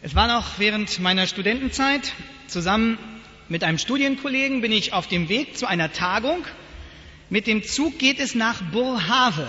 Es war noch während meiner Studentenzeit. Zusammen mit einem Studienkollegen bin ich auf dem Weg zu einer Tagung. Mit dem Zug geht es nach Boerhaave.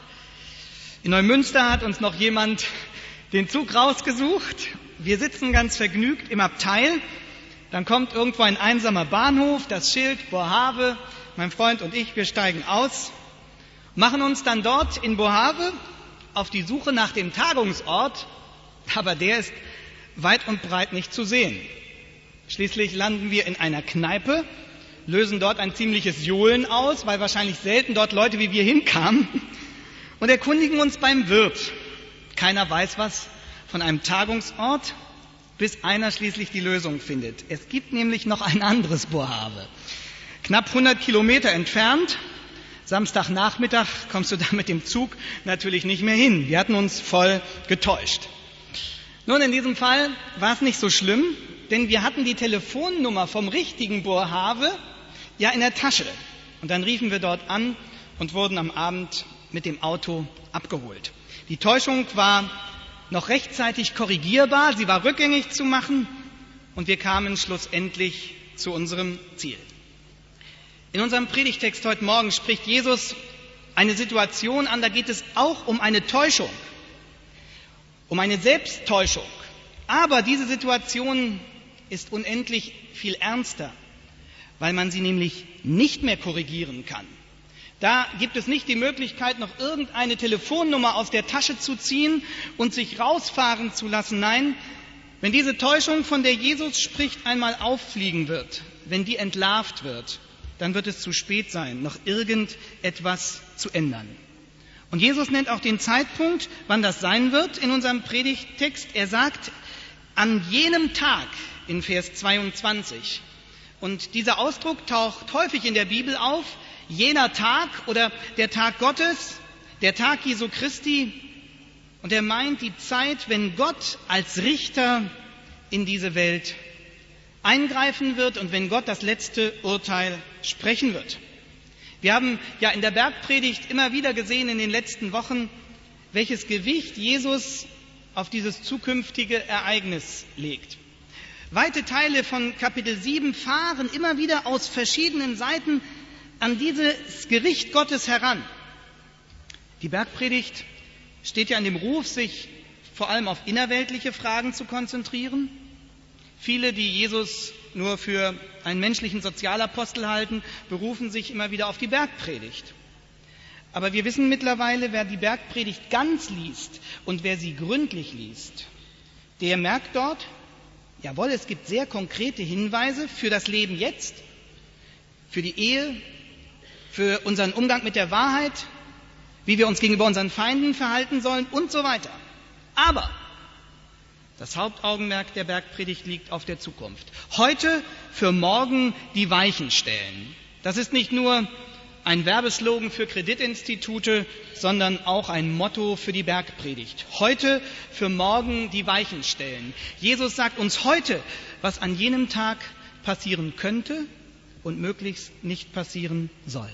In Neumünster hat uns noch jemand den Zug rausgesucht. Wir sitzen ganz vergnügt im Abteil. Dann kommt irgendwo ein einsamer Bahnhof, das Schild Boerhaave. Mein Freund und ich, wir steigen aus, machen uns dann dort in Boerhaave auf die Suche nach dem Tagungsort, aber der ist weit und breit nicht zu sehen. Schließlich landen wir in einer Kneipe, lösen dort ein ziemliches Johlen aus, weil wahrscheinlich selten dort Leute wie wir hinkamen, und erkundigen uns beim Wirt. Keiner weiß was von einem Tagungsort, bis einer schließlich die Lösung findet. Es gibt nämlich noch ein anderes Boerhaave. Knapp 100 Kilometer entfernt. Samstagnachmittag kommst du da mit dem Zug natürlich nicht mehr hin. Wir hatten uns voll getäuscht. Nun, in diesem Fall war es nicht so schlimm, denn wir hatten die Telefonnummer vom richtigen Boerhaave ja in der Tasche. Und dann riefen wir dort an und wurden am Abend mit dem Auto abgeholt. Die Täuschung war noch rechtzeitig korrigierbar, sie war rückgängig zu machen und wir kamen schlussendlich zu unserem Ziel. In unserem Predigtext heute Morgen spricht Jesus eine Situation an, da geht es auch um eine Täuschung, um eine Selbsttäuschung. Aber diese Situation ist unendlich viel ernster, weil man sie nämlich nicht mehr korrigieren kann. Da gibt es nicht die Möglichkeit, noch irgendeine Telefonnummer aus der Tasche zu ziehen und sich rausfahren zu lassen. Nein, wenn diese Täuschung, von der Jesus spricht, einmal auffliegen wird, wenn die entlarvt wird, dann wird es zu spät sein, noch irgendetwas zu ändern. Und Jesus nennt auch den Zeitpunkt, wann das sein wird in unserem Predigttext. Er sagt, an jenem Tag in Vers 22. Und dieser Ausdruck taucht häufig in der Bibel auf. Jener Tag oder der Tag Gottes, der Tag Jesu Christi. Und er meint die Zeit, wenn Gott als Richter in diese Welt eingreifen wird und wenn Gott das letzte Urteil sprechen wird. Wir haben ja in der Bergpredigt immer wieder gesehen in den letzten Wochen, welches Gewicht Jesus auf dieses zukünftige Ereignis legt. Weite Teile von Kapitel 7 fahren immer wieder aus verschiedenen Seiten an dieses Gericht Gottes heran. Die Bergpredigt steht ja in dem Ruf, sich vor allem auf innerweltliche Fragen zu konzentrieren. Viele, die Jesus nur für einen menschlichen Sozialapostel halten, berufen sich immer wieder auf die Bergpredigt. Aber wir wissen mittlerweile, wer die Bergpredigt ganz liest und wer sie gründlich liest, der merkt dort, jawohl, es gibt sehr konkrete Hinweise für das Leben jetzt, für die Ehe, für unseren Umgang mit der Wahrheit, wie wir uns gegenüber unseren Feinden verhalten sollen und so weiter. Aber das Hauptaugenmerk der Bergpredigt liegt auf der Zukunft. Heute für morgen die Weichen stellen. Das ist nicht nur ein Werbeslogan für Kreditinstitute, sondern auch ein Motto für die Bergpredigt. Heute für morgen die Weichen stellen. Jesus sagt uns heute, was an jenem Tag passieren könnte und möglichst nicht passieren soll.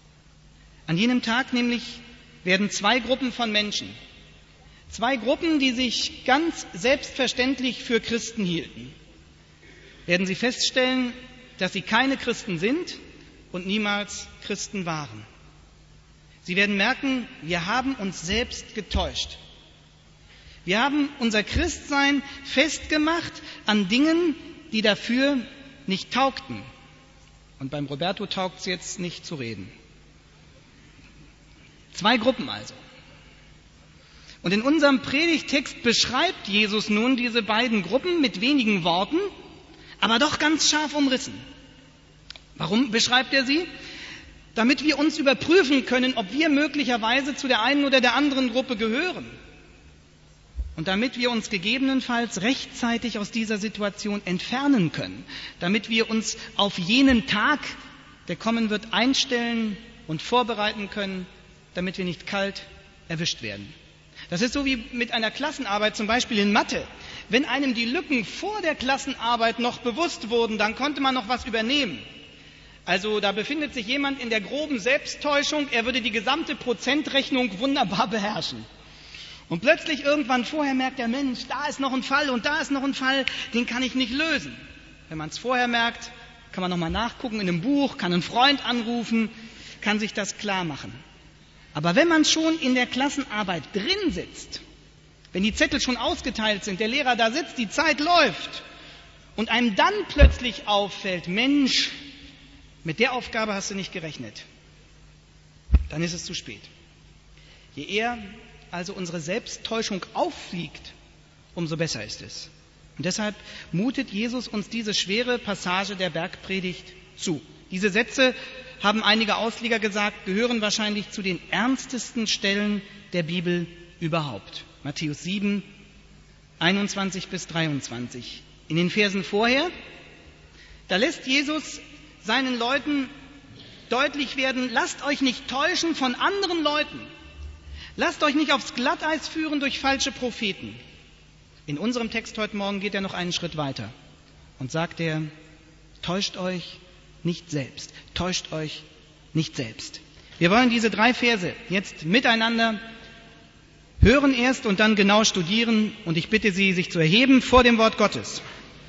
An jenem Tag nämlich werden zwei Gruppen von Menschen, zwei Gruppen, die sich ganz selbstverständlich für Christen hielten, werden sie feststellen, dass sie keine Christen sind und niemals Christen waren. Sie werden merken, wir haben uns selbst getäuscht. Wir haben unser Christsein festgemacht an Dingen, die dafür nicht taugten. Und beim Roberto taugt es jetzt nicht zu reden. Zwei Gruppen also. Und in unserem Predigtext beschreibt Jesus nun diese beiden Gruppen mit wenigen Worten, aber doch ganz scharf umrissen. Warum beschreibt er sie? Damit wir uns überprüfen können, ob wir möglicherweise zu der einen oder der anderen Gruppe gehören. Und damit wir uns gegebenenfalls rechtzeitig aus dieser Situation entfernen können. Damit wir uns auf jenen Tag, der kommen wird, einstellen und vorbereiten können, damit wir nicht kalt erwischt werden. Das ist so wie mit einer Klassenarbeit, zum Beispiel in Mathe. Wenn einem die Lücken vor der Klassenarbeit noch bewusst wurden, dann konnte man noch was übernehmen. Also da befindet sich jemand in der groben Selbsttäuschung, er würde die gesamte Prozentrechnung wunderbar beherrschen. Und plötzlich irgendwann vorher merkt der Mensch, da ist noch ein Fall und da ist noch ein Fall, den kann ich nicht lösen. Wenn man es vorher merkt, kann man nochmal nachgucken in einem Buch, kann einen Freund anrufen, kann sich das klar machen. Aber wenn man schon in der Klassenarbeit drin sitzt, wenn die Zettel schon ausgeteilt sind, der Lehrer da sitzt, die Zeit läuft und einem dann plötzlich auffällt, Mensch, mit der Aufgabe hast du nicht gerechnet, dann ist es zu spät. Je eher also unsere Selbsttäuschung auffliegt, umso besser ist es. Und deshalb mutet Jesus uns diese schwere Passage der Bergpredigt zu. Diese Sätze, haben einige Ausleger gesagt, gehören wahrscheinlich zu den ernstesten Stellen der Bibel überhaupt. Matthäus 7, 21 bis 23. In den Versen vorher, da lässt Jesus seinen Leuten deutlich werden, lasst euch nicht täuschen von anderen Leuten. Lasst euch nicht aufs Glatteis führen durch falsche Propheten. In unserem Text heute Morgen geht er noch einen Schritt weiter und sagt er, täuscht euch nicht selbst. Täuscht euch nicht selbst. Wir wollen diese 3 Verse jetzt miteinander hören erst und dann genau studieren und ich bitte Sie, sich zu erheben vor dem Wort Gottes.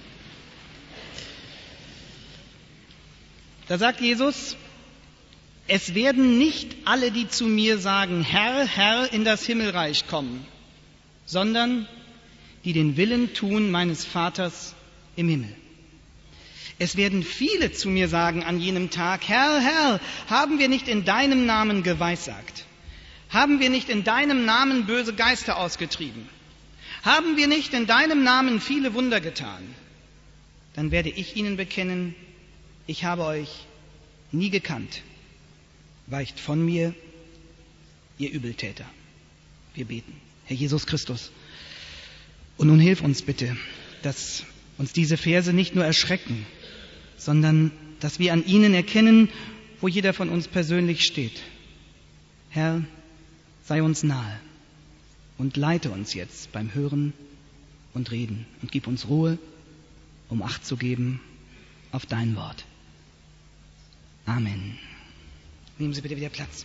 Da sagt Jesus, es werden nicht alle, die zu mir sagen, Herr, Herr, in das Himmelreich kommen, sondern die den Willen tun meines Vaters im Himmel. Es werden viele zu mir sagen an jenem Tag, Herr, Herr, haben wir nicht in deinem Namen geweissagt? Haben wir nicht in deinem Namen böse Geister ausgetrieben? Haben wir nicht in deinem Namen viele Wunder getan? Dann werde ich ihnen bekennen, ich habe euch nie gekannt. Weicht von mir, ihr Übeltäter. Wir beten. Herr Jesus Christus. Und nun hilf uns bitte, dass uns diese Verse nicht nur erschrecken, sondern dass wir an ihnen erkennen, wo jeder von uns persönlich steht. Herr, sei uns nahe und leite uns jetzt beim Hören und Reden und gib uns Ruhe, um Acht zu geben auf dein Wort. Amen. Nehmen Sie bitte wieder Platz.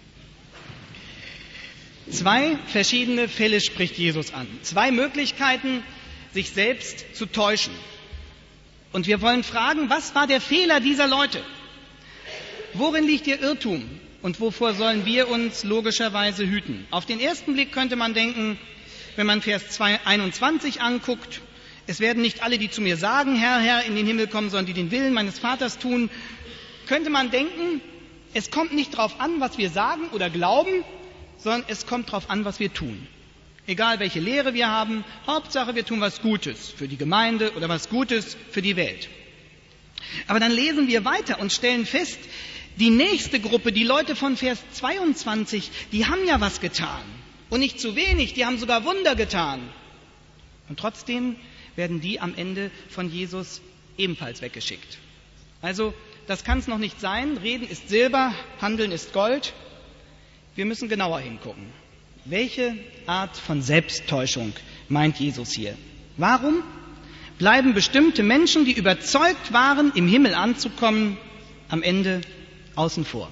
2 verschiedene Fälle spricht Jesus an. 2 Möglichkeiten, sich selbst zu täuschen. Und wir wollen fragen, was war der Fehler dieser Leute? Worin liegt ihr Irrtum? Und wovor sollen wir uns logischerweise hüten? Auf den ersten Blick könnte man denken, wenn man Vers 21 anguckt, es werden nicht alle, die zu mir sagen, Herr, Herr, in den Himmel kommen, sondern die den Willen meines Vaters tun, könnte man denken, es kommt nicht darauf an, was wir sagen oder glauben, sondern es kommt darauf an, was wir tun. Egal welche Lehre wir haben, Hauptsache wir tun was Gutes für die Gemeinde oder was Gutes für die Welt. Aber dann lesen wir weiter und stellen fest, die nächste Gruppe, die Leute von Vers 22, die haben ja was getan. Und nicht zu wenig, die haben sogar Wunder getan. Und trotzdem werden die am Ende von Jesus ebenfalls weggeschickt. Also, das kann es noch nicht sein. Reden ist Silber, Handeln ist Gold. Wir müssen genauer hingucken. Welche Art von Selbsttäuschung meint Jesus hier? Warum bleiben bestimmte Menschen, die überzeugt waren, im Himmel anzukommen, am Ende außen vor?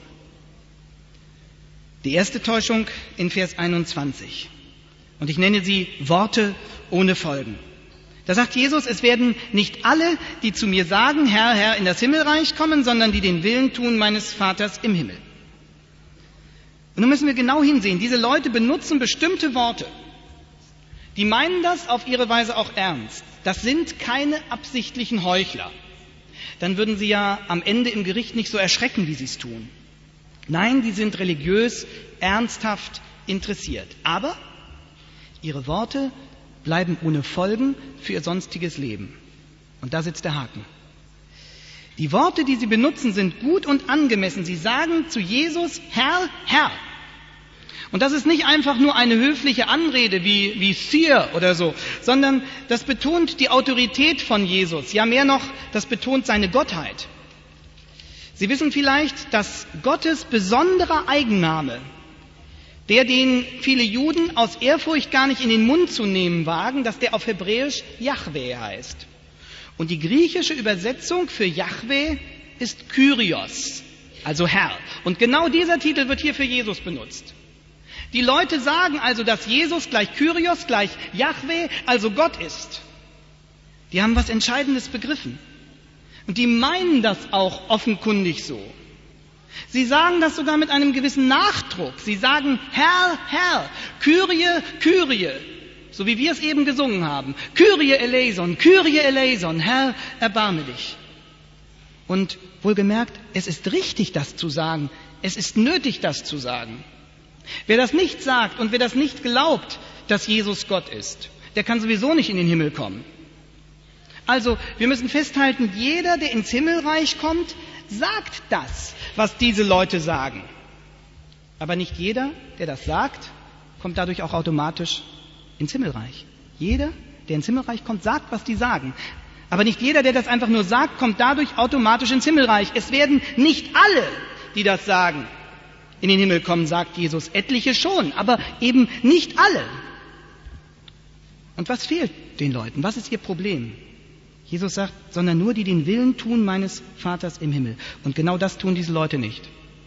Die erste Täuschung in Vers 21. Und ich nenne sie Worte ohne Folgen. Da sagt Jesus, es werden nicht alle, die zu mir sagen, Herr, Herr, in das Himmelreich kommen, sondern die den Willen tun meines Vaters im Himmel. Und nun müssen wir genau hinsehen. Diese Leute benutzen bestimmte Worte. Die meinen das auf ihre Weise auch ernst. Das sind keine absichtlichen Heuchler. Dann würden sie ja am Ende im Gericht nicht so erschrecken, wie sie es tun. Nein, die sind religiös, ernsthaft interessiert. Aber ihre Worte bleiben ohne Folgen für ihr sonstiges Leben. Und da sitzt der Haken. Die Worte, die sie benutzen, sind gut und angemessen. Sie sagen zu Jesus, Herr, Herr. Und das ist nicht einfach nur eine höfliche Anrede wie Sir oder so, sondern das betont die Autorität von Jesus. Ja, mehr noch, das betont seine Gottheit. Sie wissen vielleicht, dass Gottes besonderer Eigenname, den viele Juden aus Ehrfurcht gar nicht in den Mund zu nehmen wagen, dass der auf Hebräisch Jahwe heißt. Und die griechische Übersetzung für Jahwe ist Kyrios, also Herr. Und genau dieser Titel wird hier für Jesus benutzt. Die Leute sagen also, dass Jesus gleich Kyrios, gleich Jahwe, also Gott ist. Die haben was Entscheidendes begriffen. Und die meinen das auch offenkundig so. Sie sagen das sogar mit einem gewissen Nachdruck. Sie sagen, Herr, Herr, Kyrie, Kyrie, so wie wir es eben gesungen haben. Kyrie eleison, Herr, erbarme dich. Und wohlgemerkt, es ist richtig, das zu sagen. Es ist nötig, das zu sagen. Wer das nicht sagt und wer das nicht glaubt, dass Jesus Gott ist, der kann sowieso nicht in den Himmel kommen. Also, wir müssen festhalten, jeder, der ins Himmelreich kommt, sagt das, was diese Leute sagen. Aber nicht jeder, der das sagt, kommt dadurch auch automatisch ins Himmelreich. Jeder, der ins Himmelreich kommt, sagt, was die sagen. Aber nicht jeder, der das einfach nur sagt, kommt dadurch automatisch ins Himmelreich. Es werden nicht alle, die das sagen, in den Himmel kommen, sagt Jesus. Etliche schon, aber eben nicht alle. Und was fehlt den Leuten? Was ist ihr Problem? Jesus sagt, sondern nur die den Willen tun meines Vaters im Himmel. Und genau das tun diese Leute nicht.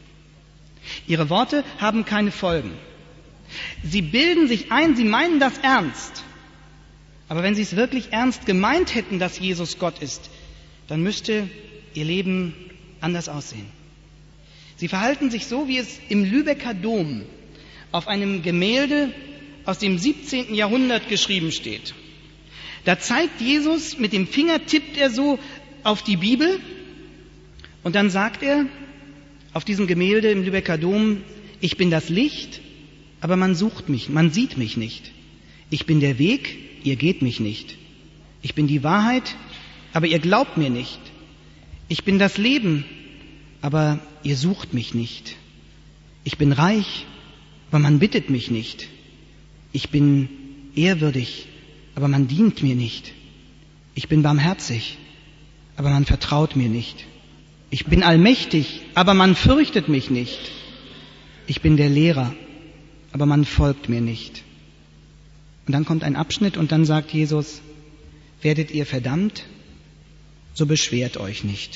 Ihre Worte haben keine Folgen. Sie bilden sich ein, sie meinen das ernst. Aber wenn sie es wirklich ernst gemeint hätten, dass Jesus Gott ist, dann müsste ihr Leben anders aussehen. Sie verhalten sich so, wie es im Lübecker Dom auf einem Gemälde aus dem 17. Jahrhundert geschrieben steht. Da zeigt Jesus, mit dem Finger tippt er so auf die Bibel und dann sagt er auf diesem Gemälde im Lübecker Dom, ich bin das Licht, aber man sucht mich, man sieht mich nicht. Ich bin der Weg, ihr geht mich nicht. Ich bin die Wahrheit, aber ihr glaubt mir nicht. Ich bin das Leben, aber ihr sucht mich nicht. Ich bin reich, aber man bittet mich nicht. Ich bin ehrwürdig, aber man dient mir nicht. Ich bin barmherzig, aber man vertraut mir nicht. Ich bin allmächtig, aber man fürchtet mich nicht. Ich bin der Lehrer, aber man folgt mir nicht. Und dann kommt ein Abschnitt und dann sagt Jesus, werdet ihr verdammt, so beschwert euch nicht.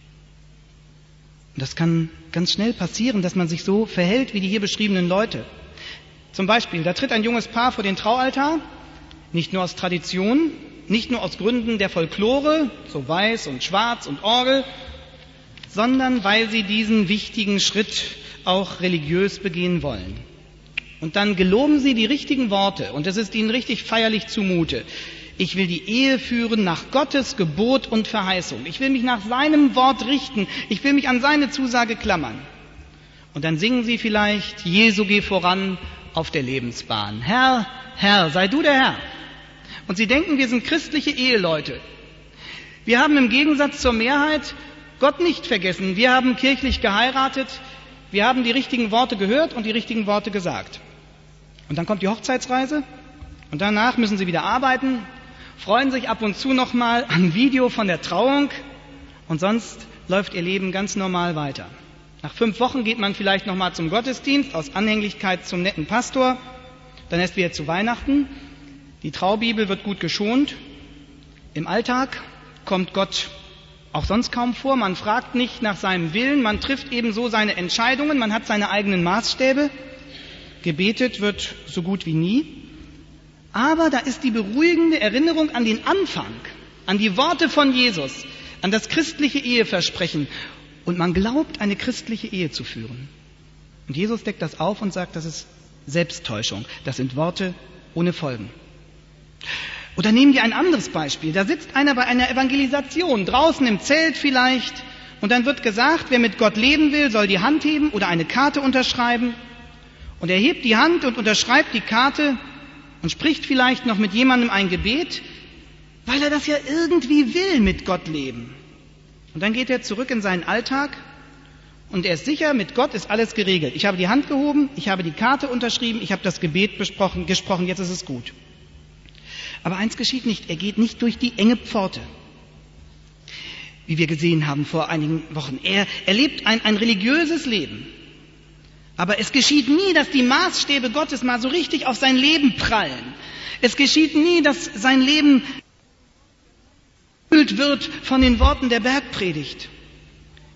Und das kann ganz schnell passieren, dass man sich so verhält wie die hier beschriebenen Leute. Zum Beispiel, da tritt ein junges Paar vor den Traualtar, nicht nur aus Tradition, nicht nur aus Gründen der Folklore, so weiß und schwarz und Orgel, sondern weil sie diesen wichtigen Schritt auch religiös begehen wollen. Und dann geloben sie die richtigen Worte und es ist ihnen richtig feierlich zumute. Ich will die Ehe führen nach Gottes Gebot und Verheißung. Ich will mich nach seinem Wort richten. Ich will mich an seine Zusage klammern. Und dann singen sie vielleicht, Jesu geh voran auf der Lebensbahn. Herr, Herr, sei du der Herr. Und sie denken, wir sind christliche Eheleute. Wir haben im Gegensatz zur Mehrheit Gott nicht vergessen. Wir haben kirchlich geheiratet. Wir haben die richtigen Worte gehört und die richtigen Worte gesagt. Und dann kommt die Hochzeitsreise und danach müssen sie wieder arbeiten, freuen sich ab und zu nochmal an Video von der Trauung und sonst läuft ihr Leben ganz normal weiter. Nach 5 Wochen geht man vielleicht nochmal zum Gottesdienst aus Anhänglichkeit zum netten Pastor, dann erst wieder zu Weihnachten. Die Traubibel wird gut geschont. Im Alltag kommt Gott auch sonst kaum vor. Man fragt nicht nach seinem Willen, man trifft ebenso seine Entscheidungen, man hat seine eigenen Maßstäbe. Gebetet wird so gut wie nie. Aber da ist die beruhigende Erinnerung an den Anfang, an die Worte von Jesus, an das christliche Eheversprechen. Und man glaubt, eine christliche Ehe zu führen. Und Jesus deckt das auf und sagt, das ist Selbsttäuschung. Das sind Worte ohne Folgen. Oder nehmen wir ein anderes Beispiel. Da sitzt einer bei einer Evangelisation, draußen im Zelt vielleicht, und dann wird gesagt, wer mit Gott leben will, soll die Hand heben oder eine Karte unterschreiben. Und er hebt die Hand und unterschreibt die Karte und spricht vielleicht noch mit jemandem ein Gebet, weil er das ja irgendwie will, mit Gott leben. Und dann geht er zurück in seinen Alltag und er ist sicher, mit Gott ist alles geregelt. Ich habe die Hand gehoben, ich habe die Karte unterschrieben, ich habe das Gebet gesprochen, jetzt ist es gut. Aber eins geschieht nicht, er geht nicht durch die enge Pforte, wie wir gesehen haben vor einigen Wochen. Er lebt ein religiöses Leben. Aber es geschieht nie, dass die Maßstäbe Gottes mal so richtig auf sein Leben prallen. Es geschieht nie, dass sein Leben erfüllt wird von den Worten der Bergpredigt.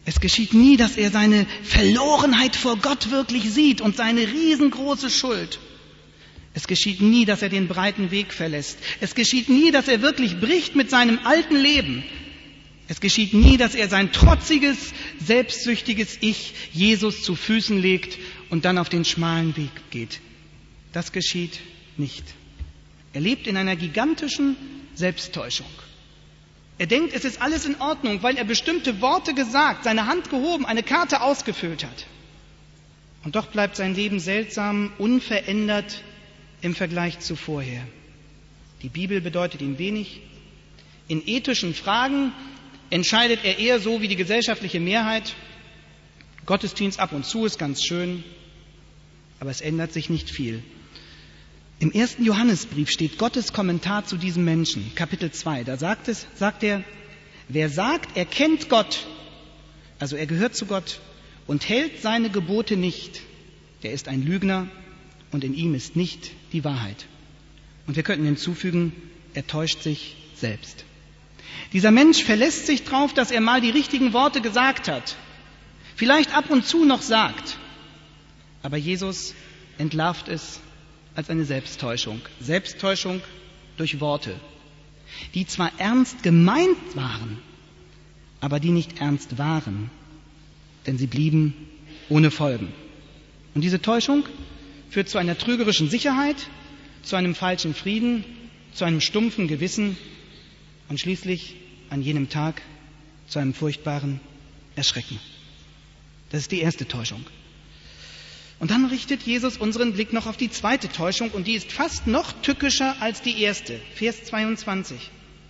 Es geschieht nie, dass er seine Verlorenheit vor Gott wirklich sieht und seine riesengroße Schuld. Es geschieht nie, dass er den breiten Weg verlässt. Es geschieht nie, dass er wirklich bricht mit seinem alten Leben. Es geschieht nie, dass er sein trotziges, selbstsüchtiges Ich Jesus zu Füßen legt und dann auf den schmalen Weg geht. Das geschieht nicht. Er lebt in einer gigantischen Selbsttäuschung. Er denkt, es ist alles in Ordnung, weil er bestimmte Worte gesagt, seine Hand gehoben, eine Karte ausgefüllt hat. Und doch bleibt sein Leben seltsam, unverändert im Vergleich zu vorher. Die Bibel bedeutet ihm wenig. In ethischen Fragen entscheidet er eher so wie die gesellschaftliche Mehrheit. Gottesdienst ab und zu ist ganz schön, aber es ändert sich nicht viel. Im 1. Johannesbrief steht Gottes Kommentar zu diesem Menschen, Kapitel 2. Da sagt er, wer sagt, er kennt Gott, also er gehört zu Gott und hält seine Gebote nicht, der ist ein Lügner und in ihm ist nicht die Wahrheit. Und wir könnten hinzufügen, er täuscht sich selbst. Dieser Mensch verlässt sich darauf, dass er mal die richtigen Worte gesagt hat, vielleicht ab und zu noch sagt, aber Jesus entlarvt es als eine Selbsttäuschung. Selbsttäuschung durch Worte, die zwar ernst gemeint waren, aber die nicht ernst waren, denn sie blieben ohne Folgen. Und diese Täuschung führt zu einer trügerischen Sicherheit, zu einem falschen Frieden, zu einem stumpfen Gewissen und schließlich an jenem Tag zu einem furchtbaren Erschrecken. Das ist die erste Täuschung. Und dann richtet Jesus unseren Blick noch auf die zweite Täuschung und die ist fast noch tückischer als die erste. Vers 22.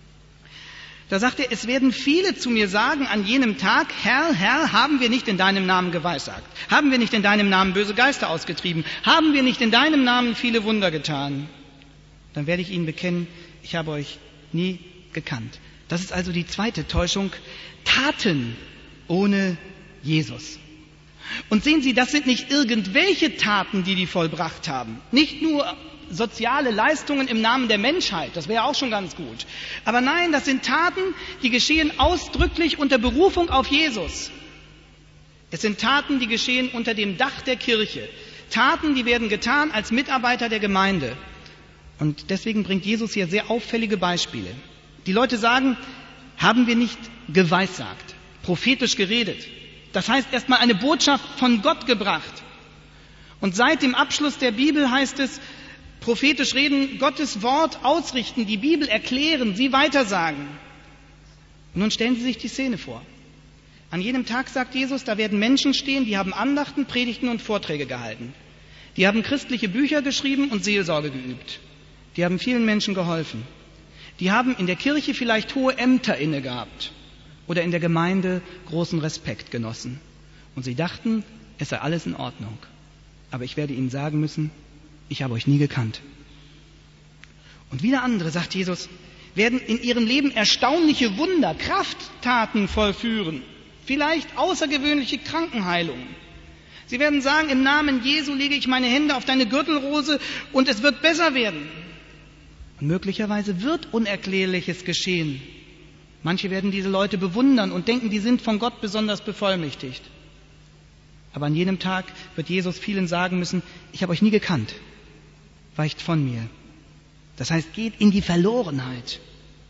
Da sagt er, es werden viele zu mir sagen an jenem Tag, Herr, Herr, haben wir nicht in deinem Namen geweissagt? Haben wir nicht in deinem Namen böse Geister ausgetrieben? Haben wir nicht in deinem Namen viele Wunder getan? Dann werde ich ihnen bekennen, ich habe euch nie gekannt. Das ist also die zweite Täuschung, Taten ohne Jesus. Und sehen Sie, das sind nicht irgendwelche Taten, die vollbracht haben. Nicht nur soziale Leistungen im Namen der Menschheit, das wäre auch schon ganz gut. Aber nein, das sind Taten, die geschehen ausdrücklich unter Berufung auf Jesus. Es sind Taten, die geschehen unter dem Dach der Kirche. Taten, die werden getan als Mitarbeiter der Gemeinde. Und deswegen bringt Jesus hier sehr auffällige Beispiele. Die Leute sagen, haben wir nicht geweissagt, prophetisch geredet. Das heißt, erstmal eine Botschaft von Gott gebracht. Und seit dem Abschluss der Bibel heißt es, prophetisch reden, Gottes Wort ausrichten, die Bibel erklären, sie weitersagen. Und nun stellen Sie sich die Szene vor. An jenem Tag, sagt Jesus, da werden Menschen stehen, die haben Andachten, Predigten und Vorträge gehalten. Die haben christliche Bücher geschrieben und Seelsorge geübt. Die haben vielen Menschen geholfen. Die haben in der Kirche vielleicht hohe Ämter inne gehabt oder in der Gemeinde großen Respekt genossen. Und sie dachten, es sei alles in Ordnung. Aber ich werde ihnen sagen müssen, ich habe euch nie gekannt. Und wieder andere, sagt Jesus, werden in ihrem Leben erstaunliche Wunder, Krafttaten vollführen. Vielleicht außergewöhnliche Krankenheilungen. Sie werden sagen, im Namen Jesu lege ich meine Hände auf deine Gürtelrose und es wird besser werden. Und möglicherweise wird Unerklärliches geschehen. Manche werden diese Leute bewundern und denken, die sind von Gott besonders bevollmächtigt. Aber an jenem Tag wird Jesus vielen sagen müssen, ich habe euch nie gekannt, weicht von mir. Das heißt, geht in die Verlorenheit.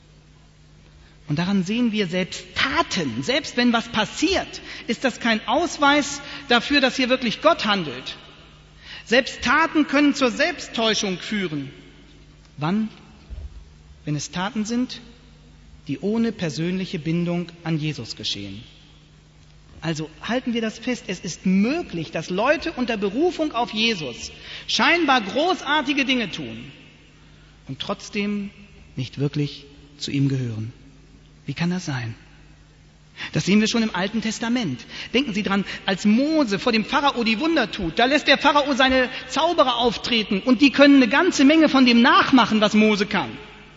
Und daran sehen wir selbst Taten, selbst wenn was passiert, ist das kein Ausweis dafür, dass hier wirklich Gott handelt. Selbst Taten können zur Selbsttäuschung führen. Wann? Wenn es Taten sind, die ohne persönliche Bindung an Jesus geschehen. Also halten wir das fest, es ist möglich, dass Leute unter Berufung auf Jesus scheinbar großartige Dinge tun und trotzdem nicht wirklich zu ihm gehören. Wie kann das sein? Das sehen wir schon im Alten Testament. Denken Sie dran, als Mose vor dem Pharao die Wunder tut, da lässt der Pharao seine Zauberer auftreten und die können eine ganze Menge von dem nachmachen, was Mose kann.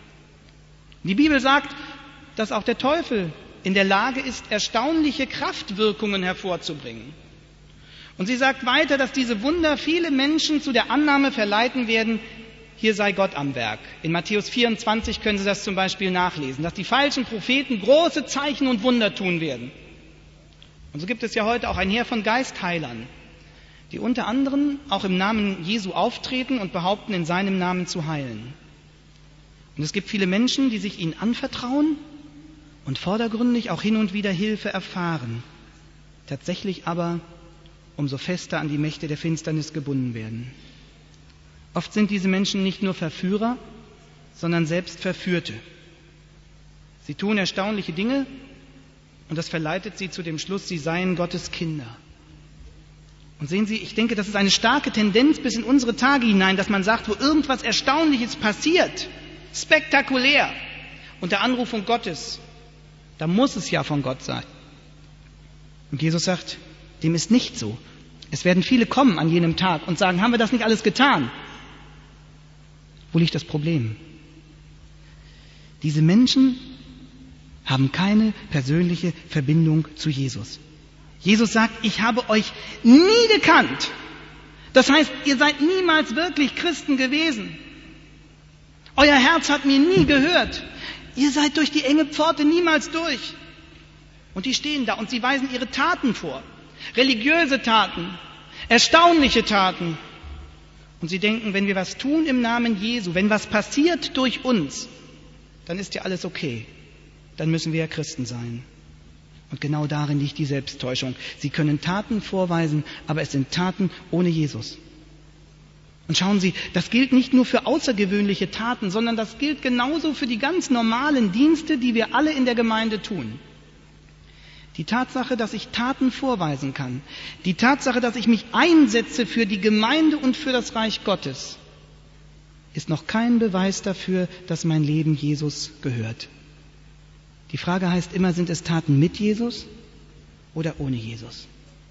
Die Bibel sagt, dass auch der Teufel in der Lage ist, erstaunliche Kraftwirkungen hervorzubringen. Und sie sagt weiter, dass diese Wunder viele Menschen zu der Annahme verleiten werden, hier sei Gott am Werk. In Matthäus 24 können Sie das zum Beispiel nachlesen, dass die falschen Propheten große Zeichen und Wunder tun werden. Und so gibt es ja heute auch ein Heer von Geistheilern, die unter anderem auch im Namen Jesu auftreten und behaupten, in seinem Namen zu heilen. Und es gibt viele Menschen, die sich ihnen anvertrauen und vordergründig auch hin und wieder Hilfe erfahren, tatsächlich aber umso fester an die Mächte der Finsternis gebunden werden. Oft sind diese Menschen nicht nur Verführer, sondern selbst Verführte. Sie tun erstaunliche Dinge und das verleitet sie zu dem Schluss, sie seien Gottes Kinder. Und sehen Sie, ich denke, das ist eine starke Tendenz bis in unsere Tage hinein, dass man sagt, wo irgendwas Erstaunliches passiert, spektakulär, unter Anrufung Gottes, da muss es ja von Gott sein. Und Jesus sagt, dem ist nicht so. Es werden viele kommen an jenem Tag und sagen, haben wir das nicht alles getan? Wo liegt das Problem? Diese Menschen haben keine persönliche Verbindung zu Jesus. Jesus sagt, ich habe euch nie gekannt. Das heißt, ihr seid niemals wirklich Christen gewesen. Euer Herz hat mir nie gehört. Ihr seid durch die enge Pforte niemals durch. Und die stehen da und sie weisen ihre Taten vor. Religiöse Taten, erstaunliche Taten. Und sie denken, wenn wir was tun im Namen Jesu, wenn was passiert durch uns, dann ist ja alles okay. Dann müssen wir ja Christen sein. Und genau darin liegt die Selbsttäuschung. Sie können Taten vorweisen, aber es sind Taten ohne Jesus. Und schauen Sie, das gilt nicht nur für außergewöhnliche Taten, sondern das gilt genauso für die ganz normalen Dienste, die wir alle in der Gemeinde tun. Die Tatsache, dass ich Taten vorweisen kann, die Tatsache, dass ich mich einsetze für die Gemeinde und für das Reich Gottes, ist noch kein Beweis dafür, dass mein Leben Jesus gehört. Die Frage heißt immer, sind es Taten mit Jesus oder ohne Jesus?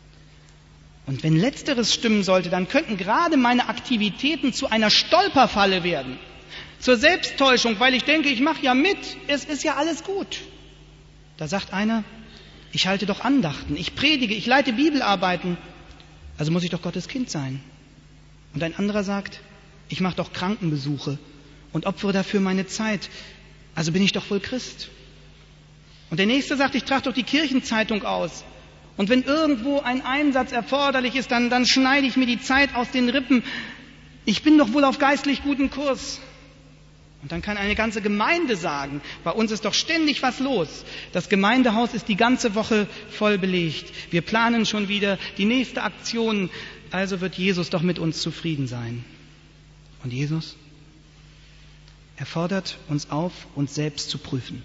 Und wenn Letzteres stimmen sollte, dann könnten gerade meine Aktivitäten zu einer Stolperfalle werden, zur Selbsttäuschung, weil ich denke, ich mache ja mit, es ist ja alles gut. Da sagt einer, ich halte doch Andachten, ich predige, ich leite Bibelarbeiten, also muss ich doch Gottes Kind sein. Und ein anderer sagt, ich mache doch Krankenbesuche und opfere dafür meine Zeit, also bin ich doch wohl Christ. Und der Nächste sagt, ich trage doch die Kirchenzeitung aus. Und wenn irgendwo ein Einsatz erforderlich ist, dann schneide ich mir die Zeit aus den Rippen. Ich bin doch wohl auf geistlich guten Kurs. Und dann kann eine ganze Gemeinde sagen, bei uns ist doch ständig was los. Das Gemeindehaus ist die ganze Woche voll belegt. Wir planen schon wieder die nächste Aktion. Also wird Jesus doch mit uns zufrieden sein. Und Jesus? Er fordert uns auf, uns selbst zu prüfen.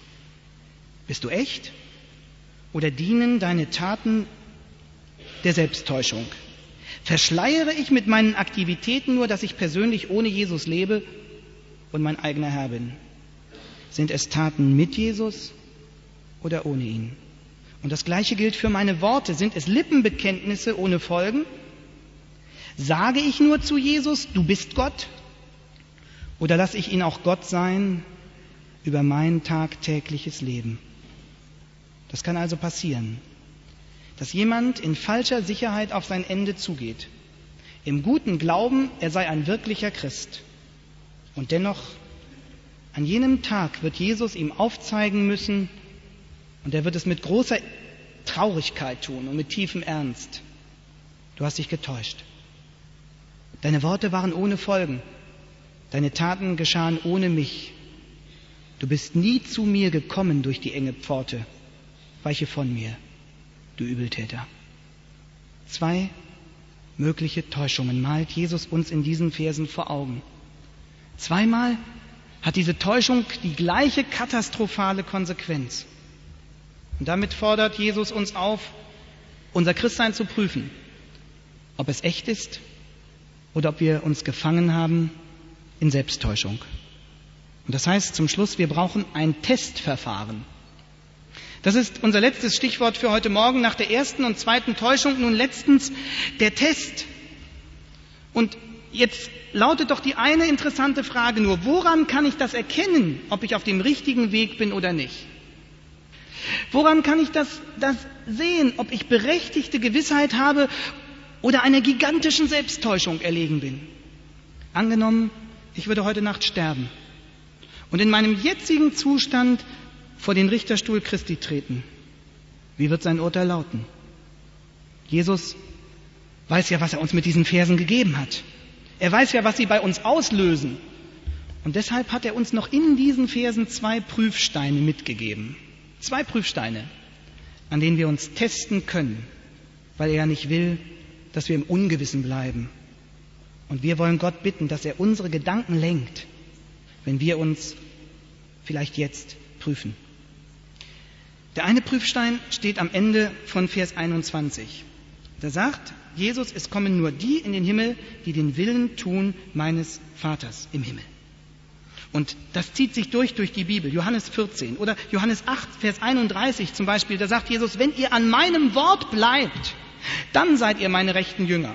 Bist du echt? Oder dienen deine Taten der Selbsttäuschung? Verschleiere ich mit meinen Aktivitäten nur, dass ich persönlich ohne Jesus lebe und mein eigener Herr bin? Sind es Taten mit Jesus oder ohne ihn? Und das Gleiche gilt für meine Worte. Sind es Lippenbekenntnisse ohne Folgen? Sage ich nur zu Jesus, du bist Gott? Oder lasse ich ihn auch Gott sein über mein tagtägliches Leben? Das kann also passieren, dass jemand in falscher Sicherheit auf sein Ende zugeht, im guten Glauben, er sei ein wirklicher Christ. Und dennoch, an jenem Tag wird Jesus ihm aufzeigen müssen, und er wird es mit großer Traurigkeit tun und mit tiefem Ernst. Du hast dich getäuscht. Deine Worte waren ohne Folgen. Deine Taten geschahen ohne mich. Du bist nie zu mir gekommen durch die enge Pforte. Weiche von mir, du Übeltäter. 2 mögliche Täuschungen malt Jesus uns in diesen Versen vor Augen. 2-mal hat diese Täuschung die gleiche katastrophale Konsequenz. Und damit fordert Jesus uns auf, unser Christsein zu prüfen, ob es echt ist oder ob wir uns gefangen haben in Selbsttäuschung. Und das heißt zum Schluss, wir brauchen ein Testverfahren. Das ist unser letztes Stichwort für heute Morgen nach der ersten und zweiten Täuschung. Nun letztens der Test. Und jetzt lautet doch die eine interessante Frage nur, woran kann ich das erkennen, ob ich auf dem richtigen Weg bin oder nicht? Woran kann ich das sehen, ob ich berechtigte Gewissheit habe oder einer gigantischen Selbsttäuschung erlegen bin? Angenommen, ich würde heute Nacht sterben und in meinem jetzigen Zustand vor den Richterstuhl Christi treten. Wie wird sein Urteil lauten? Jesus weiß ja, was er uns mit diesen Versen gegeben hat. Er weiß ja, was sie bei uns auslösen. Und deshalb hat er uns noch in diesen Versen 2 Prüfsteine mitgegeben. 2 Prüfsteine, an denen wir uns testen können, weil er ja nicht will, dass wir im Ungewissen bleiben. Und wir wollen Gott bitten, dass er unsere Gedanken lenkt, wenn wir uns vielleicht jetzt prüfen. Der eine Prüfstein steht am Ende von Vers 21. Da sagt Jesus, es kommen nur die in den Himmel, die den Willen tun meines Vaters im Himmel. Und das zieht sich durch die Bibel. Johannes 14 oder Johannes 8, Vers 31 zum Beispiel, da sagt Jesus, wenn ihr an meinem Wort bleibt, dann seid ihr meine rechten Jünger.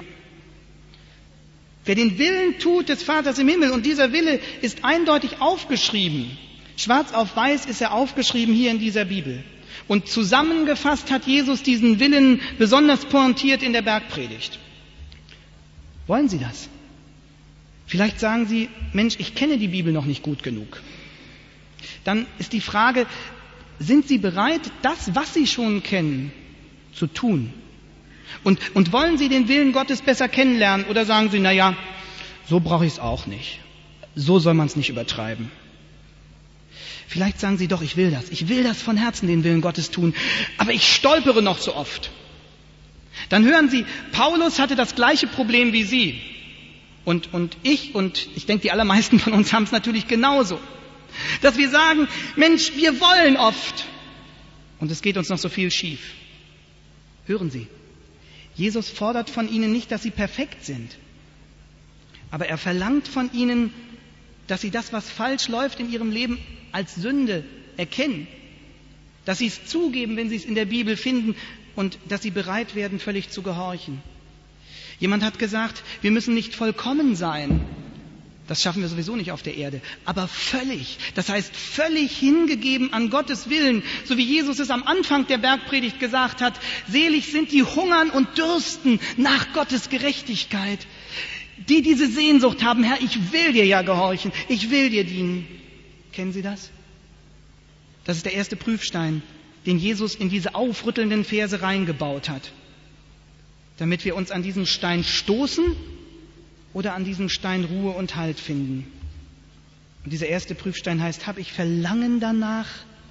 Wer den Willen tut des Vaters im Himmel, und dieser Wille ist eindeutig aufgeschrieben, schwarz auf weiß ist er aufgeschrieben hier in dieser Bibel. Und zusammengefasst hat Jesus diesen Willen besonders pointiert in der Bergpredigt. Wollen Sie das? Vielleicht sagen Sie, Mensch, ich kenne die Bibel noch nicht gut genug. Dann ist die Frage, sind Sie bereit, das, was Sie schon kennen, zu tun? Und wollen Sie den Willen Gottes besser kennenlernen? Oder sagen Sie, naja, so brauche ich es auch nicht. So soll man es nicht übertreiben. Vielleicht sagen Sie doch, ich will das von Herzen, den Willen Gottes tun, aber ich stolpere noch so oft. Dann hören Sie, Paulus hatte das gleiche Problem wie Sie. Und ich denke, die allermeisten von uns haben es natürlich genauso. Dass wir sagen, Mensch, wir wollen oft. Und es geht uns noch so viel schief. Hören Sie, Jesus fordert von Ihnen nicht, dass Sie perfekt sind. Aber er verlangt von Ihnen, dass Sie das, was falsch läuft in Ihrem Leben, als Sünde erkennen. Dass Sie es zugeben, wenn Sie es in der Bibel finden, und dass Sie bereit werden, völlig zu gehorchen. Jemand hat gesagt, wir müssen nicht vollkommen sein. Das schaffen wir sowieso nicht auf der Erde. Aber völlig, das heißt völlig hingegeben an Gottes Willen. So wie Jesus es am Anfang der Bergpredigt gesagt hat, selig sind die hungern und dürsten nach Gottes Gerechtigkeit. Die diese Sehnsucht haben, Herr, ich will dir ja gehorchen, ich will dir dienen. Kennen Sie das? Das ist der erste Prüfstein, den Jesus in diese aufrüttelnden Verse reingebaut hat. Damit wir uns an diesen Stein stoßen oder an diesem Stein Ruhe und Halt finden. Und dieser erste Prüfstein heißt, habe ich Verlangen danach,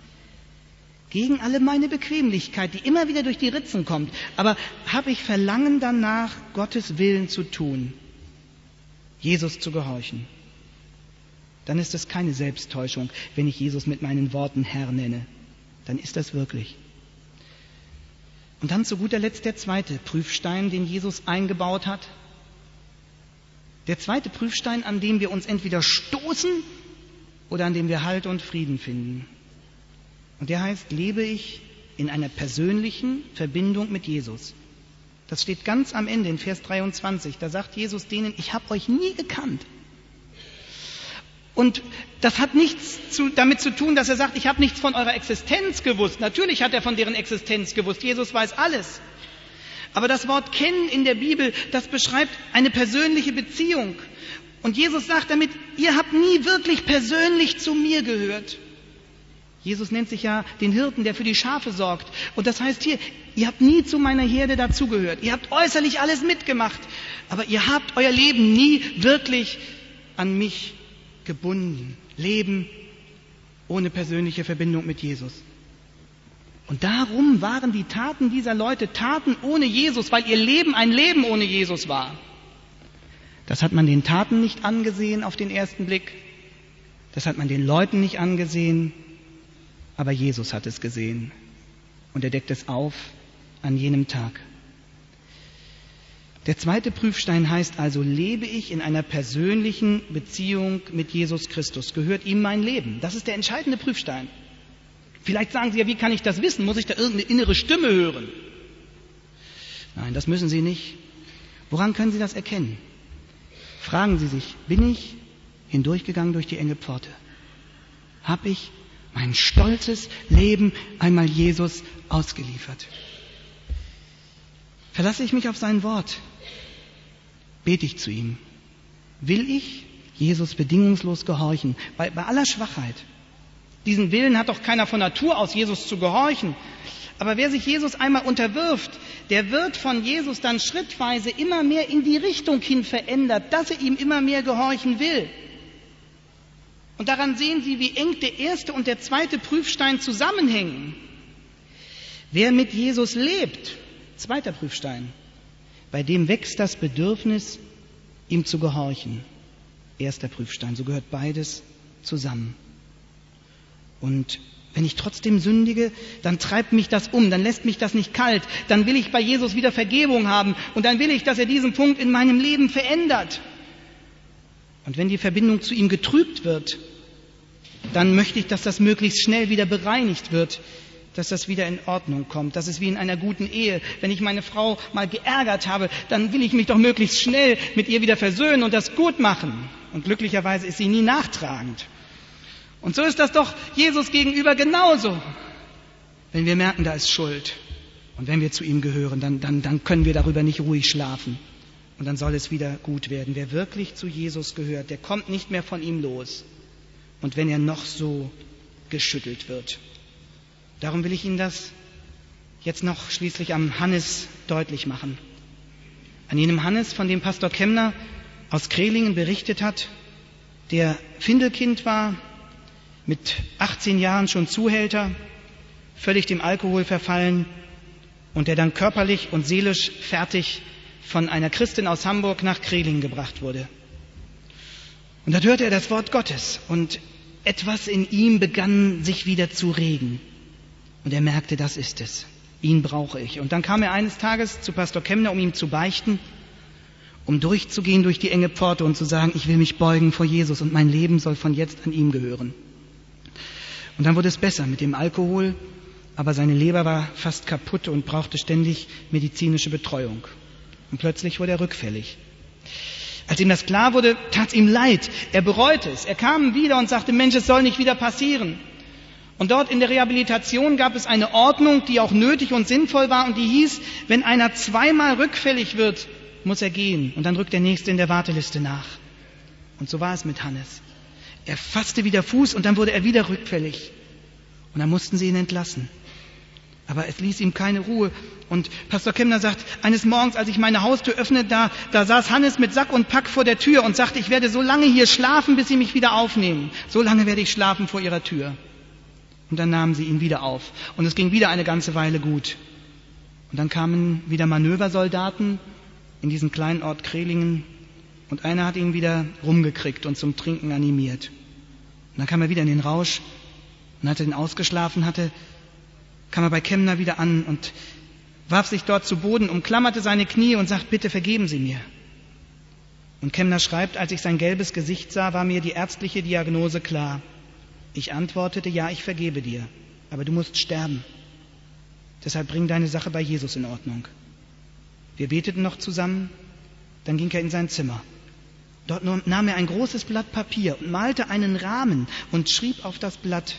gegen alle meine Bequemlichkeit, die immer wieder durch die Ritzen kommt, aber habe ich Verlangen danach, Gottes Willen zu tun, Jesus zu gehorchen. Dann ist es keine Selbsttäuschung, wenn ich Jesus mit meinen Worten Herr nenne. Dann ist das wirklich. Und dann zu guter Letzt der zweite Prüfstein, den Jesus eingebaut hat. Der zweite Prüfstein, an dem wir uns entweder stoßen oder an dem wir Halt und Frieden finden. Und der heißt, lebe ich in einer persönlichen Verbindung mit Jesus. Das steht ganz am Ende in Vers 23. Da sagt Jesus denen, ich habe euch nie gekannt. Und das hat nichts damit zu tun, dass er sagt, ich habe nichts von eurer Existenz gewusst. Natürlich hat er von deren Existenz gewusst. Jesus weiß alles. Aber das Wort kennen in der Bibel, das beschreibt eine persönliche Beziehung. Und Jesus sagt damit, ihr habt nie wirklich persönlich zu mir gehört. Jesus nennt sich ja den Hirten, der für die Schafe sorgt. Und das heißt hier, ihr habt nie zu meiner Herde dazugehört. Ihr habt äußerlich alles mitgemacht. Aber ihr habt euer Leben nie wirklich an mich gebunden. Leben ohne persönliche Verbindung mit Jesus. Und darum waren die Taten dieser Leute Taten ohne Jesus, weil ihr Leben ein Leben ohne Jesus war. Das hat man den Taten nicht angesehen auf den ersten Blick. Das hat man den Leuten nicht angesehen. Aber Jesus hat es gesehen. Und er deckt es auf an jenem Tag. Der zweite Prüfstein heißt also, lebe ich in einer persönlichen Beziehung mit Jesus Christus? Gehört ihm mein Leben? Das ist der entscheidende Prüfstein. Vielleicht sagen Sie ja, wie kann ich das wissen? Muss ich da irgendeine innere Stimme hören? Nein, das müssen Sie nicht. Woran können Sie das erkennen? Fragen Sie sich, bin ich hindurchgegangen durch die enge Pforte? Habe ich mein stolzes Leben einmal Jesus ausgeliefert? Verlasse ich mich auf sein Wort? Bete ich zu ihm? Will ich Jesus bedingungslos gehorchen? Bei aller Schwachheit. Diesen Willen hat doch keiner von Natur aus, Jesus zu gehorchen. Aber wer sich Jesus einmal unterwirft, der wird von Jesus dann schrittweise immer mehr in die Richtung hin verändert, dass er ihm immer mehr gehorchen will. Und daran sehen Sie, wie eng der erste und der zweite Prüfstein zusammenhängen. Wer mit Jesus lebt, zweiter Prüfstein, bei dem wächst das Bedürfnis, ihm zu gehorchen. Erster Prüfstein, so gehört beides zusammen. Und wenn ich trotzdem sündige, dann treibt mich das um, dann lässt mich das nicht kalt, dann will ich bei Jesus wieder Vergebung haben und dann will ich, dass er diesen Punkt in meinem Leben verändert. Und wenn die Verbindung zu ihm getrübt wird, dann möchte ich, dass das möglichst schnell wieder bereinigt wird, dass das wieder in Ordnung kommt. Das ist wie in einer guten Ehe. Wenn ich meine Frau mal geärgert habe, dann will ich mich doch möglichst schnell mit ihr wieder versöhnen und das gut machen. Und glücklicherweise ist sie nie nachtragend. Und so ist das doch Jesus gegenüber genauso. Wenn wir merken, da ist Schuld und wenn wir zu ihm gehören, dann können wir darüber nicht ruhig schlafen. Und dann soll es wieder gut werden. Wer wirklich zu Jesus gehört, der kommt nicht mehr von ihm los. Und wenn er noch so geschüttelt wird. Darum will ich Ihnen das jetzt noch schließlich am Hannes deutlich machen. An jenem Hannes, von dem Pastor Kemmner aus Krehlingen berichtet hat, der Findelkind war, mit 18 Jahren schon Zuhälter, völlig dem Alkohol verfallen und der dann körperlich und seelisch fertig von einer Christin aus Hamburg nach Krehlingen gebracht wurde. Und dort hörte er das Wort Gottes und etwas in ihm begann sich wieder zu regen. Und er merkte, das ist es. Ihn brauche ich. Und dann kam er eines Tages zu Pastor Kemmner, um ihm zu beichten, um durchzugehen durch die enge Pforte und zu sagen, ich will mich beugen vor Jesus und mein Leben soll von jetzt an ihm gehören. Und dann wurde es besser mit dem Alkohol, aber seine Leber war fast kaputt und brauchte ständig medizinische Betreuung. Und plötzlich wurde er rückfällig. Als ihm das klar wurde, tat es ihm leid. Er bereute es. Er kam wieder und sagte, Mensch, es soll nicht wieder passieren. Und dort in der Rehabilitation gab es eine Ordnung, die auch nötig und sinnvoll war und die hieß, wenn einer zweimal rückfällig wird, muss er gehen. Und dann rückt der Nächste in der Warteliste nach. Und so war es mit Hannes. Er fasste wieder Fuß und dann wurde er wieder rückfällig. Und dann mussten sie ihn entlassen. Aber es ließ ihm keine Ruhe. Und Pastor Kemmner sagt, eines Morgens, als ich meine Haustür öffnete, da saß Hannes mit Sack und Pack vor der Tür und sagte, ich werde so lange hier schlafen, bis sie mich wieder aufnehmen. So lange werde ich schlafen vor ihrer Tür. Und dann nahmen sie ihn wieder auf. Und es ging wieder eine ganze Weile gut. Und dann kamen wieder Manöversoldaten in diesen kleinen Ort Krehlingen. Und einer hat ihn wieder rumgekriegt und zum Trinken animiert. Und dann kam er wieder in den Rausch. Und als er den ausgeschlafen hatte, kam er bei Kemmner wieder an und warf sich dort zu Boden, umklammerte seine Knie und sagt, bitte vergeben Sie mir. Und Kemmner schreibt, als ich sein gelbes Gesicht sah, war mir die ärztliche Diagnose klar. Ich antwortete, ja, ich vergebe dir, aber du musst sterben. Deshalb bring deine Sache bei Jesus in Ordnung. Wir beteten noch zusammen, dann ging er in sein Zimmer. Dort nahm er ein großes Blatt Papier und malte einen Rahmen und schrieb auf das Blatt,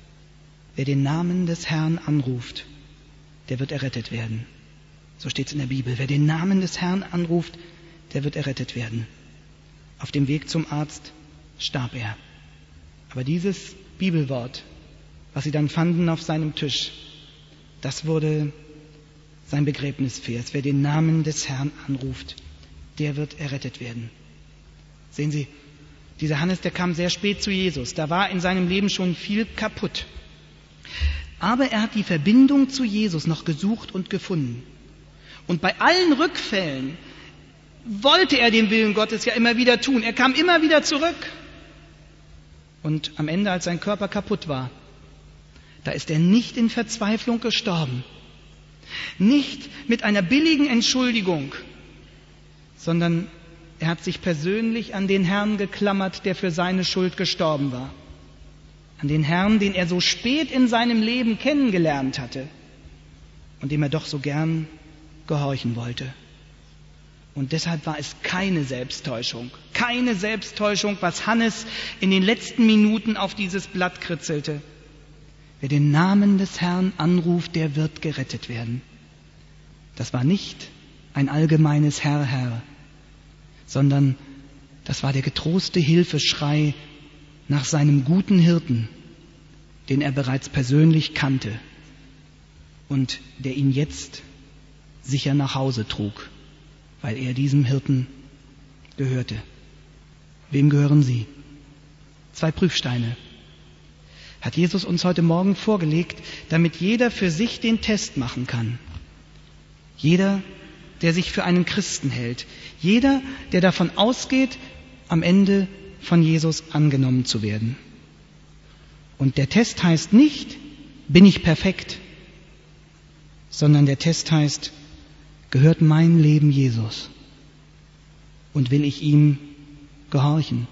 wer den Namen des Herrn anruft, der wird errettet werden. So steht es in der Bibel. Wer den Namen des Herrn anruft, der wird errettet werden. Auf dem Weg zum Arzt starb er. Aber dieses Bibelwort, was sie dann fanden auf seinem Tisch, das wurde sein Begräbnisvers. Wer den Namen des Herrn anruft, der wird errettet werden. Sehen Sie, dieser Hannes, der kam sehr spät zu Jesus. Da war in seinem Leben schon viel kaputt. Aber er hat die Verbindung zu Jesus noch gesucht und gefunden. Und bei allen Rückfällen wollte er den Willen Gottes ja immer wieder tun. Er kam immer wieder zurück. Und am Ende, als sein Körper kaputt war, da ist er nicht in Verzweiflung gestorben. Nicht mit einer billigen Entschuldigung, sondern er hat sich persönlich an den Herrn geklammert, der für seine Schuld gestorben war. An den Herrn, den er so spät in seinem Leben kennengelernt hatte und dem er doch so gern gehorchen wollte. Und deshalb war es keine Selbsttäuschung, was Hannes in den letzten Minuten auf dieses Blatt kritzelte. Wer den Namen des Herrn anruft, der wird gerettet werden. Das war nicht ein allgemeines Herr, Herr, sondern das war der getroste Hilfeschrei nach seinem guten Hirten, den er bereits persönlich kannte. und der ihn jetzt sicher nach Hause trug, weil er diesem Hirten gehörte. Wem gehören Sie? 2 Prüfsteine hat Jesus uns heute Morgen vorgelegt, damit jeder für sich den Test machen kann. Jeder, der sich für einen Christen hält. Jeder, der davon ausgeht, am Ende von Jesus angenommen zu werden. Und der Test heißt nicht, bin ich perfekt, sondern der Test heißt, gehört mein Leben Jesus und will ich ihm gehorchen?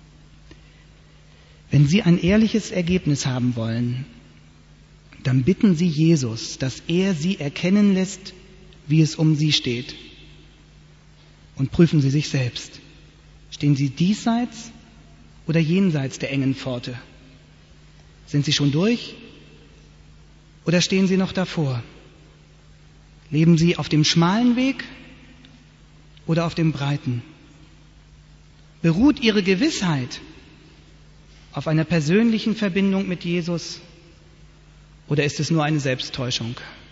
Wenn Sie ein ehrliches Ergebnis haben wollen, dann bitten Sie Jesus, dass er Sie erkennen lässt, wie es um Sie steht. Und prüfen Sie sich selbst. Stehen Sie diesseits oder jenseits der engen Pforte? Sind Sie schon durch oder stehen Sie noch davor? Leben Sie auf dem schmalen Weg oder auf dem breiten? Beruht Ihre Gewissheit auf einer persönlichen Verbindung mit Jesus oder ist es nur eine Selbsttäuschung?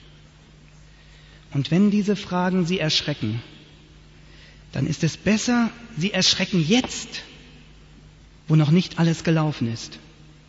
Und wenn diese Fragen Sie erschrecken, dann ist es besser, Sie erschrecken jetzt, wo noch nicht alles gelaufen ist,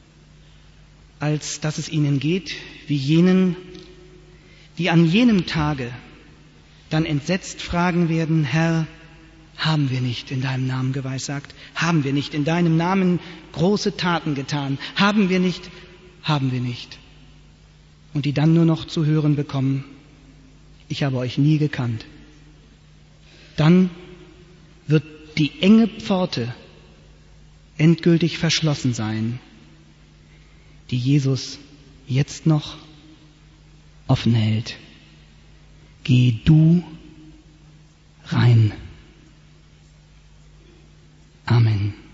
als dass es Ihnen geht wie jenen, die an jenem Tage dann entsetzt fragen werden, Herr, haben wir nicht in deinem Namen geweissagt? Haben wir nicht in deinem Namen große Taten getan? Haben wir nicht? Haben wir nicht? Und die dann nur noch zu hören bekommen, ich habe euch nie gekannt. Dann wird die enge Pforte endgültig verschlossen sein, die Jesus jetzt noch offen hält. Geh du rein. Amen.